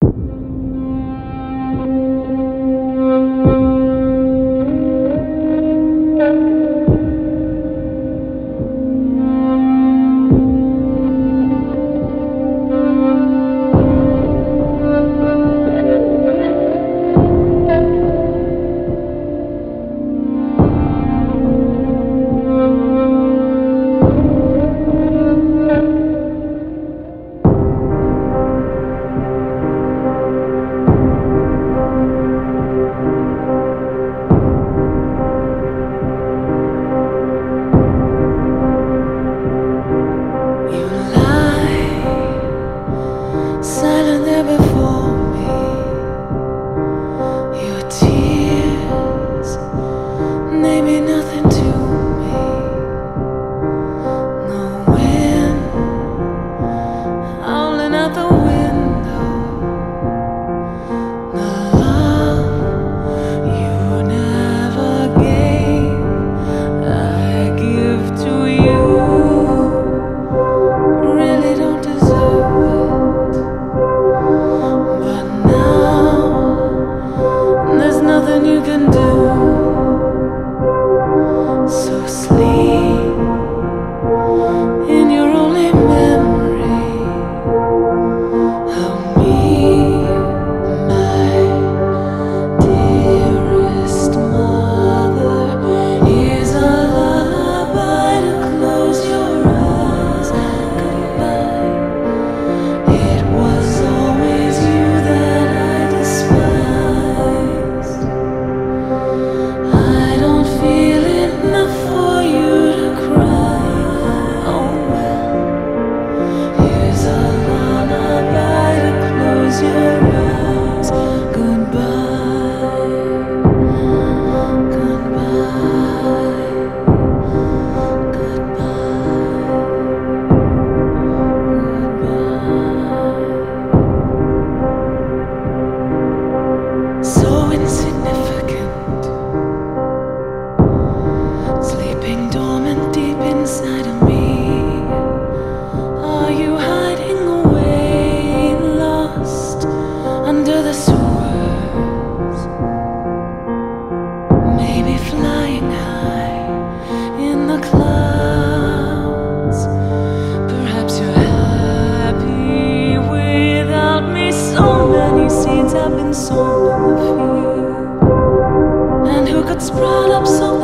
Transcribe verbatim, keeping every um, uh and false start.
Silent there before me, your tears, they mean nothing to me. No wind howling out the window, the love you never gave, I give to you. Really don't deserve it. Nothing you can do, so sleep in your only memory of me, my dearest mother. Here's a lullaby to close your eyes. Goodbye. It was always you that I despised. I don't feel enough for you to cry. Oh well, here's a lullaby to close your eyes. Goodbye, goodbye, goodbye, goodbye. So insignificant, sleeping dormant deep inside of me. Are you hiding away, lost under the sewers? Maybe flying high in the clouds. Perhaps you're happy without me. So many seeds have been sown in the field, and who could sprout up so